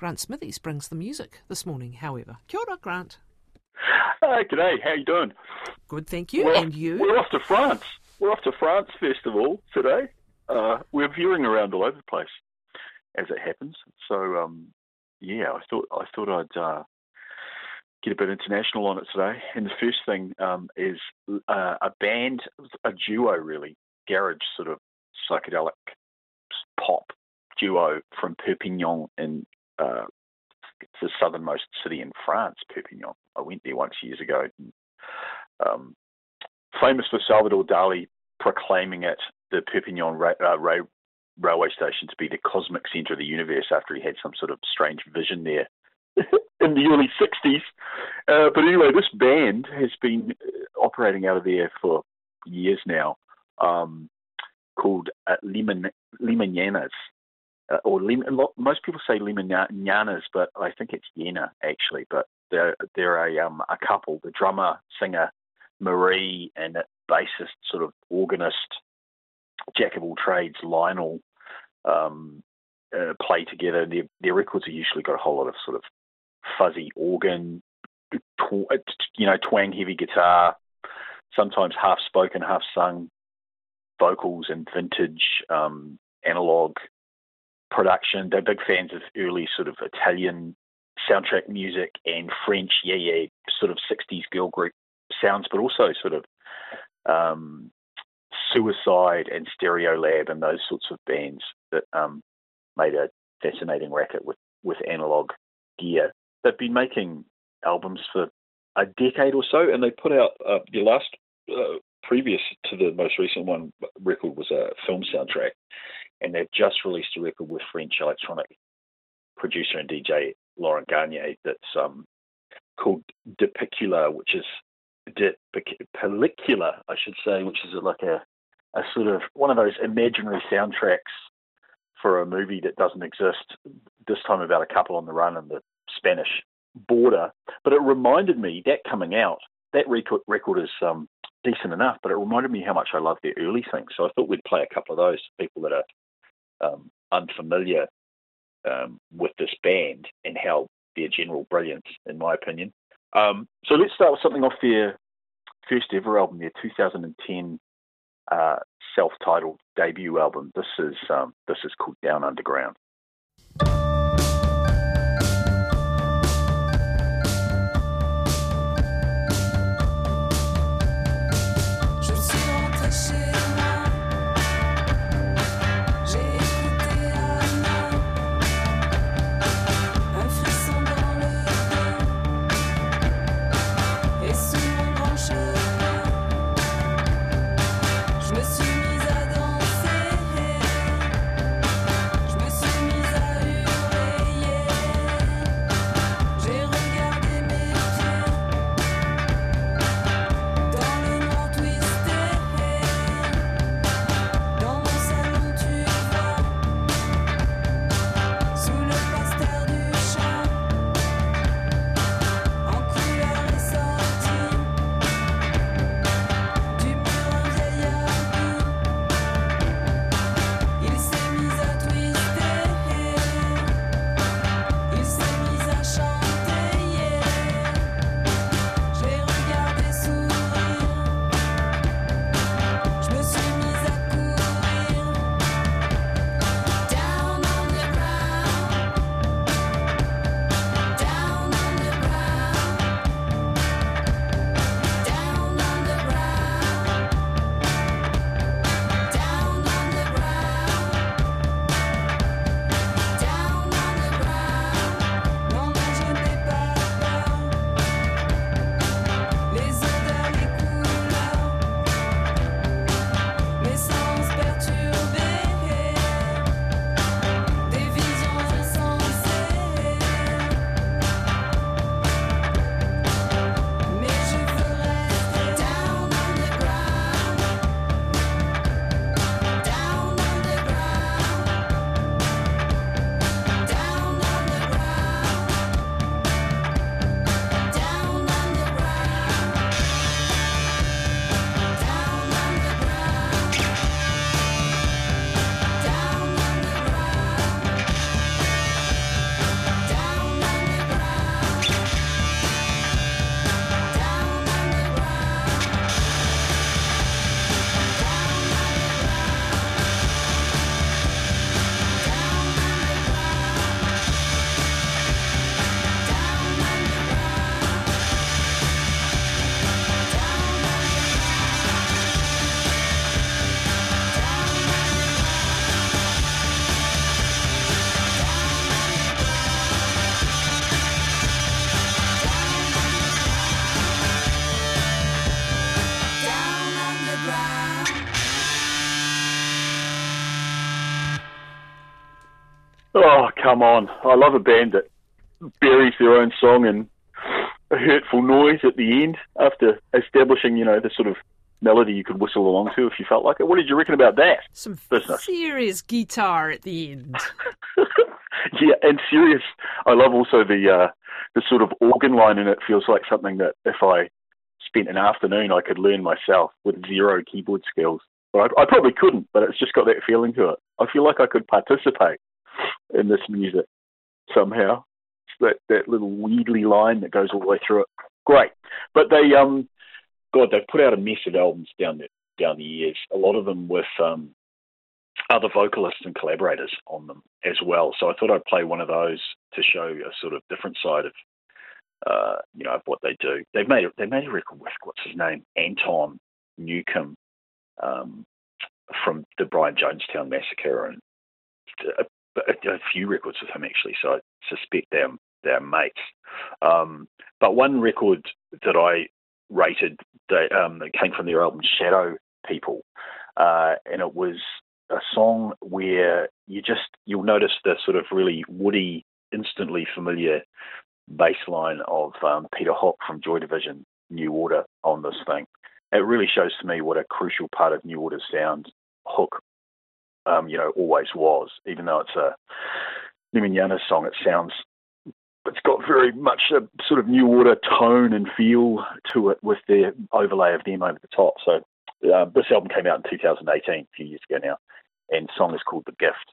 Grant Smithies brings the music this morning, however. Kia ora, Grant. G'day, how you doing? Good, thank you. And you? We're off to France. We're off to France Festival today. We're veering around all over the place, as it happens. So, I thought I'd get a bit international on it today. And the first thing is a band, a duo really, garage sort of psychedelic pop duo from Perpignan in it's the southernmost city in France, Perpignan. I went there once years ago. Famous for Salvador Dali proclaiming it, the Perpignan railway station, to be the cosmic centre of the universe after he had some sort of strange vision there in the early 60s. But anyway, this band has been operating out of there for years now, called Limañanas. Most people say Limañanas, but I think it's Yena actually. But they're a couple. The drummer, singer Marie, and the bassist, sort of organist, jack of all trades Lionel, play together. Their records have usually got a whole lot of sort of fuzzy organ, twang heavy guitar, sometimes half spoken, half sung vocals, and vintage analog production. They're big fans of early sort of Italian soundtrack music and French, sort of 60s girl group sounds, but also sort of Suicide and Stereolab and those sorts of bands that made a fascinating racket with analog gear. They've been making albums for a decade or so, and they put out the last, previous to the most recent one, record was a film soundtrack, and they've just released a record with French electronic producer and DJ Laurent Garnier that's called Depicula, which is Pellicula, I should say, which is like a sort of one of those imaginary soundtracks for a movie that doesn't exist, this time about a couple on the run in the Spanish border. But it reminded me, that coming out, that record is decent enough, but it reminded me how much I love their early things. So I thought we'd play a couple of those to people that are unfamiliar with this band and how their general brilliance, in my opinion. So let's start with something off their first ever album, their 2010 self-titled debut album. This is called Down Underground. Je me suis mise à danser, je me suis come on. I love a band that buries their own song in a hurtful noise at the end after establishing, the sort of melody you could whistle along to if you felt like it. What did you reckon about that? Some business? Serious guitar at the end. Yeah, and serious. I love also the sort of organ line in it. Feels like something that if I spent an afternoon I could learn myself with zero keyboard skills. But I probably couldn't, but it's just got that feeling to it. I feel like I could participate in this music somehow. It's that little wheedly line that goes all the way through it. Great. But they've put out a mess of albums down the years, a lot of them with other vocalists and collaborators on them as well. So I thought I'd play one of those to show a sort of different side of of what they do. They made a record with, what's his name, Anton Newcomb, from the Brian Jonestown Massacre, and a few records with him actually. So I suspect they're mates. But one record that I rated that came from their album Shadow People, and it was a song where you'll notice the sort of really woody, instantly familiar bass line of Peter Hook from Joy Division, New Order, on this thing. It really shows to me what a crucial part of New Order's sound Hook, always was. Even though it's a Nimiñana song, it's got very much a sort of New Order tone and feel to it with the overlay of them over the top. So this album came out in 2018, a few years ago now, and the song is called The Gift.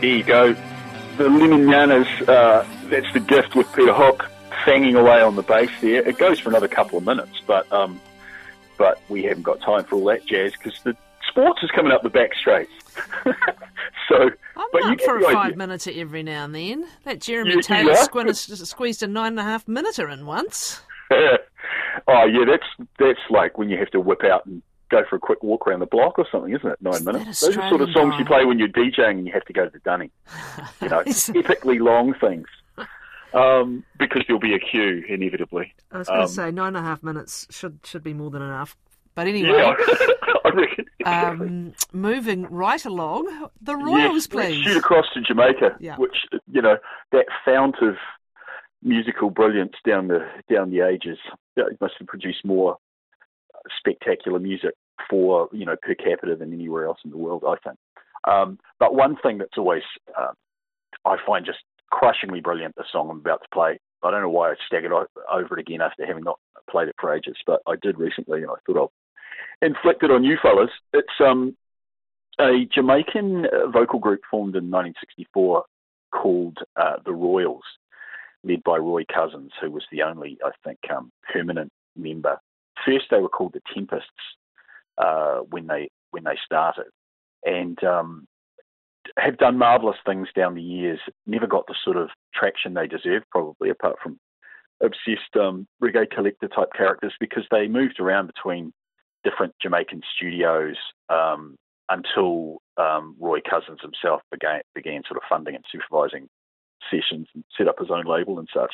There you go. The Lemonianas, that's the gift with Peter Hook fanging away on the bass there. It goes for another couple of minutes, but we haven't got time for all that jazz because the sports is coming up the back straights. So, I'm up for a 5 minute every now and then. That Jeremy Taylor squeezed a 9.5 minute in once. Oh yeah, that's like when you have to whip out and go for a quick walk around the block or something, isn't it? 9 minutes. Those are sort of songs you play when you're DJing and you have to go to the dunny. You know, epically long things. Because there'll be a queue inevitably. I was going to say 9.5 minutes should be more than enough. But anyway, yeah, I reckon. Moving right along, the Royals, please. Shoot across to Jamaica, which, you know, that fount of musical brilliance down the ages. It must have produced more spectacular music for, you know, per capita than anywhere else in the world, I think. But one thing that's always I find just crushingly brilliant, the song I'm about to play. I don't know why I staggered over it again after having not played it for ages, but I did recently, and I thought I'll inflict it on you fellas. It's a Jamaican vocal group formed in 1964 called the Royals, led by Roy Cousins, who was the only, I think, permanent member. First, they were called the Tempests when they started, and have done marvellous things down the years. Never got the sort of traction they deserved, probably, apart from obsessed reggae collector type characters, because they moved around between different Jamaican studios until Roy Cousins himself began sort of funding and supervising sessions and set up his own label and such.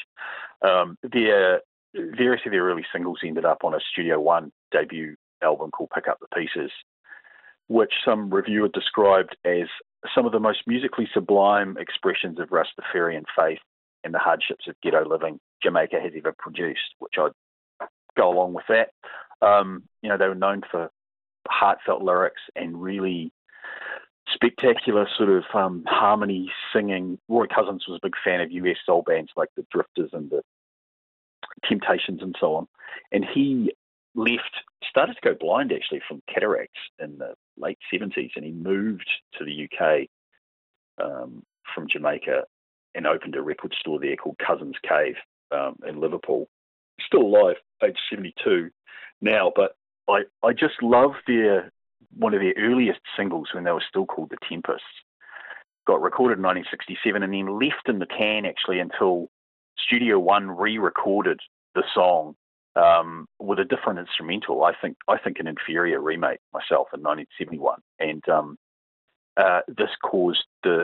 Various of their early singles ended up on a Studio One debut album called Pick Up the Pieces, which some reviewer described as some of the most musically sublime expressions of Rastafarian faith and the hardships of ghetto living Jamaica has ever produced, which I'd go along with that. You know, they were known for heartfelt lyrics and really spectacular sort of harmony singing. Roy Cousins was a big fan of US soul bands like the Drifters and the Temptations and so on. And he started to go blind actually from cataracts in the late 70s, and he moved to the UK from Jamaica and opened a record store there called Cousins Cave in Liverpool. Still alive, age 72 now, but I just love one of their earliest singles when they were still called the Tempests. Got recorded in 1967 and then left in the can actually until Studio One re-recorded the song with a different instrumental. I think an inferior remake myself in 1971, and this caused the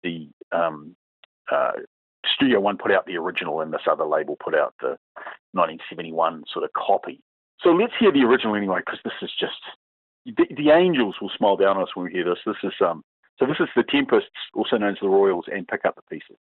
Studio One put out the original, and this other label put out the 1971 sort of copy. So let's hear the original anyway, because this is just the angels will smile down on us when we hear this. This is the Tempests, also known as the Royals, and Pick Up the Pieces.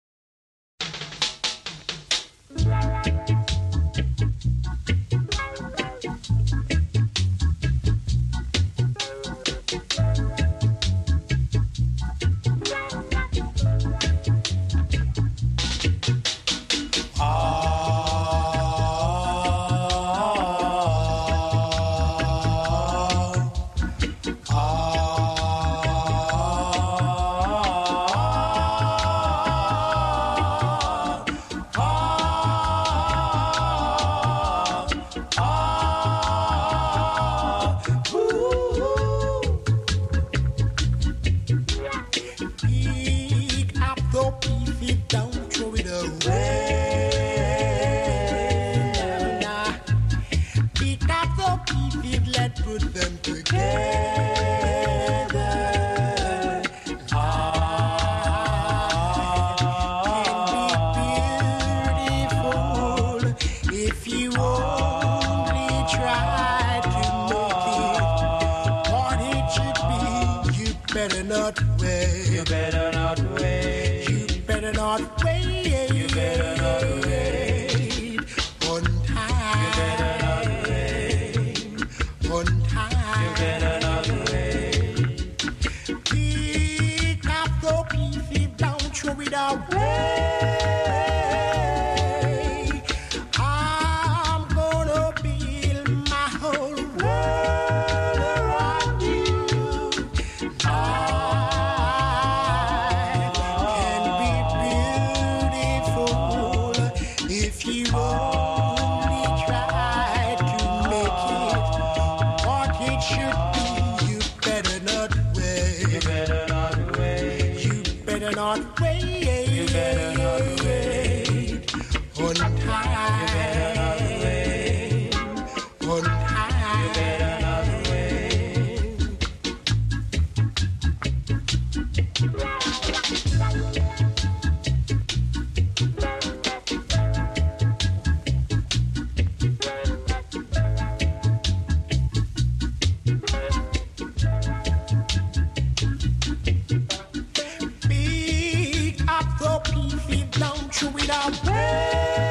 not wait. You better not wait. On time. You better not wait. On time. You better not Beat up the beefy, don't chew it away.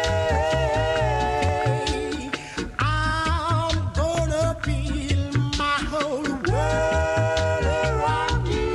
I'm gonna build my whole world around you.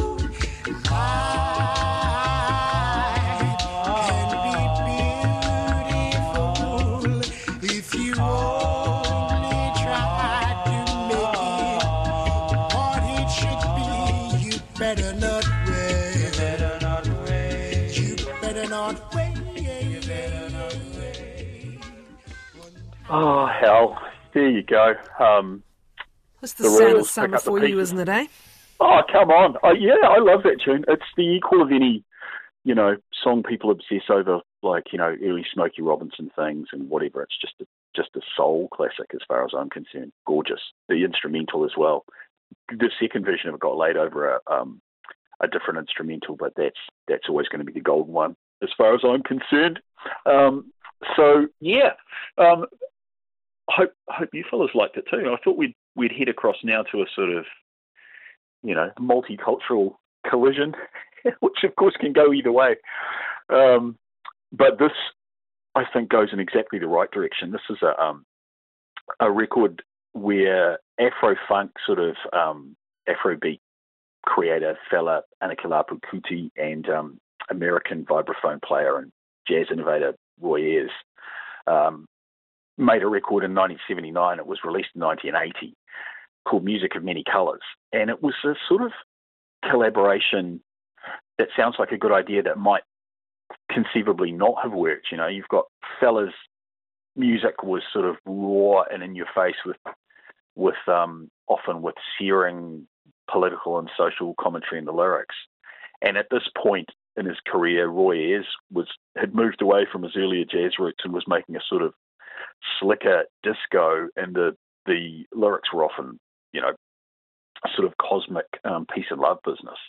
Life can be beautiful if you only try to make it what it should be. You better not wait. You better not wait. You better not wait. You better not wait. Oh, hell. There you go. That's the The sound of Royals pick summer up the for you, pieces. isn't it, eh? Oh, come on. Yeah, I love that tune. It's the equal of any, song people obsess over, like, early Smokey Robinson things and whatever. It's just a soul classic as far as I'm concerned. Gorgeous. The instrumental as well. The second version of it got laid over a different instrumental, but that's always going to be the golden one as far as I'm concerned. Hope you fellas liked it too. I thought we'd head across now to a sort of, multicultural collision, which of course can go either way. But this, I think, goes in exactly the right direction. This is a record where Afro-funk sort of Afrobeat creator fella Anikilapu Kuti and American vibraphone player and jazz innovator Roy Ayers made a record in 1979. It was released in 1980 called Music of Many Colors. And it was a sort of collaboration that sounds like a good idea that might conceivably not have worked. You've got fellas, music was sort of raw and in your face with often with searing political and social commentary in the lyrics. And at this point in his career, Roy Ayers had moved away from his earlier jazz roots and was making a sort of slicker disco, and the lyrics were often, sort of cosmic peace and love business.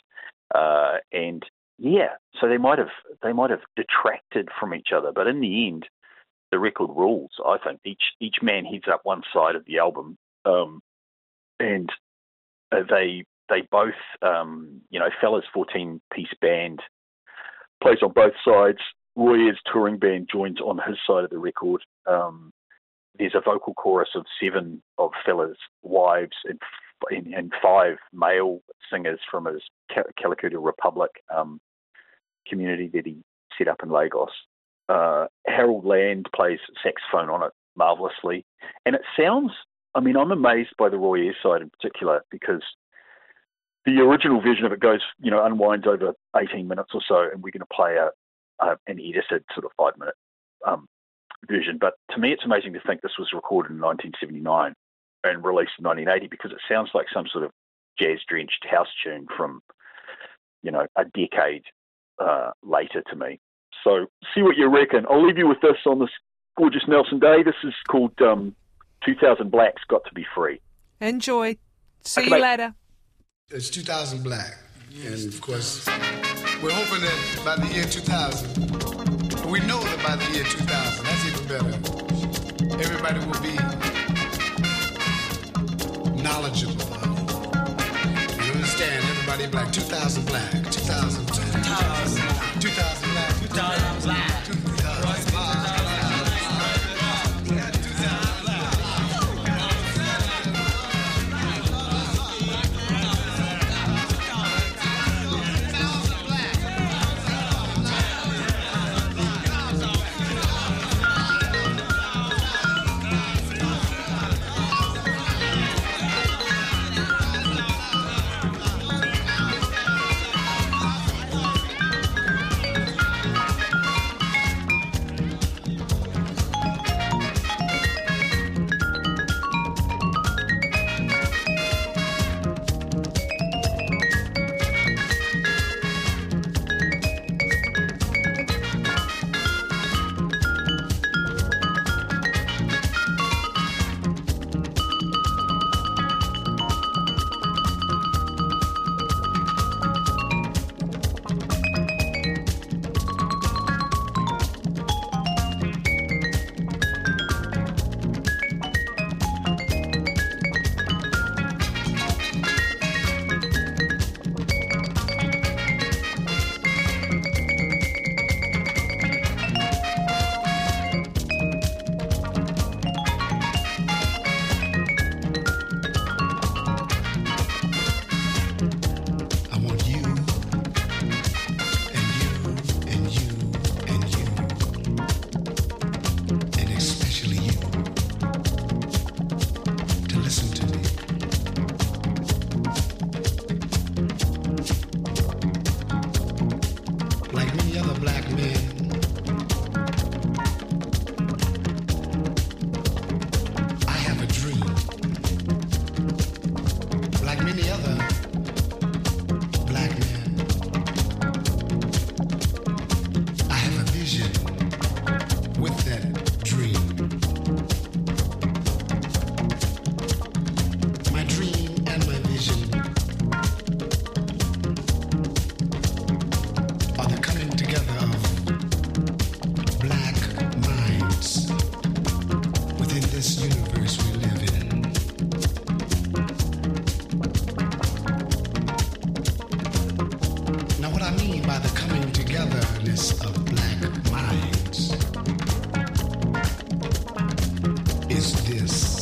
So they might have detracted from each other, but in the end, the record rules. I think each man heads up one side of the album, and they both, Fella's 14-piece band plays on both sides. Roy Ayers' touring band joins on his side of the record. There's a vocal chorus of 7 of Fella's wives and 5 male singers from his Kalikuta Republic community that he set up in Lagos. Harold Land plays saxophone on it marvelously. And it sounds, I'm amazed by the Roy Ayers side in particular, because the original version of it goes, unwinds over 18 minutes or so, and we're going to play an edited sort of 5-minute version. But to me, it's amazing to think this was recorded in 1979 and released in 1980, because it sounds like some sort of jazz-drenched house tune from, a decade later to me. So see what you reckon. I'll leave you with this on this gorgeous Nelson Day. This is called 2000 Black's Got to Be Free. Enjoy. See Okay, you mate. later. It's 2000 Black. And of course, we're hoping that by the year 2000, we know that by the year 2000, that's even better, everybody will be knowledgeable. You understand? Everybody Black. 2000 Black. 2000 Black. 2000 Black. 2000 Black. 2000 Black. 2000 Black. 2,000 black men. I have a dream. Like many other black men, I have a vision with that dream. My dream and my vision are the coming together of black minds within this universe we live in. Now what I mean by the coming togetherness of black minds is this.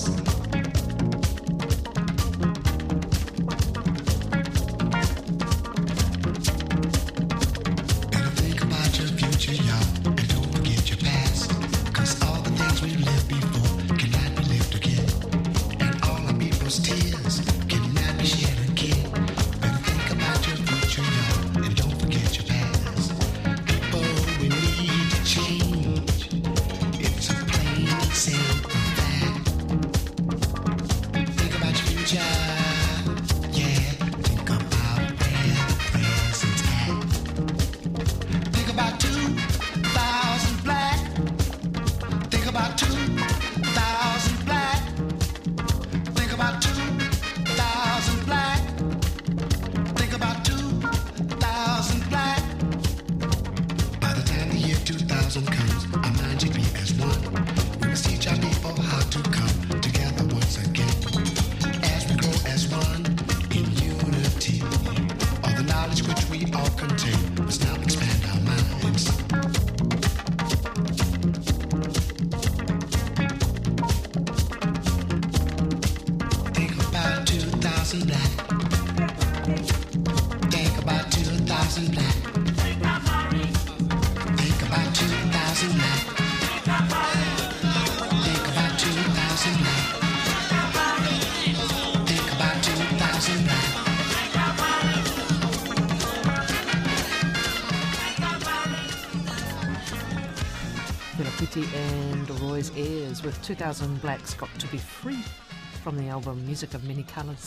Better think about your future, y'all, and don't forget your past. 'Cause all the things we lived before cannot be lived again. And all our people's tears cannot be shed again. Better think about your future, y'all, and don't forget your past. People, we need to change. It's a plain and simple fact. Think about your future. Yeah, think about where the present's at. Think about 2,000 black. Think about 2,000 black. Think about 2,000 black. Think about 2,000 black. By the time the year 2000 comes, our minds should be as one. We must teach our people how to come together once again. As we grow as one in unity, all the knowledge which we all contain must now expand our minds. Think about 2,000 black. Think about 2,000 black. Think about 2,000 black. Think about 2,000 black. Think about 2,000 black. Fela Kuti and Roy's Ayers with 2,000 Blacks Got to Be Free from the album Music of Many Colours.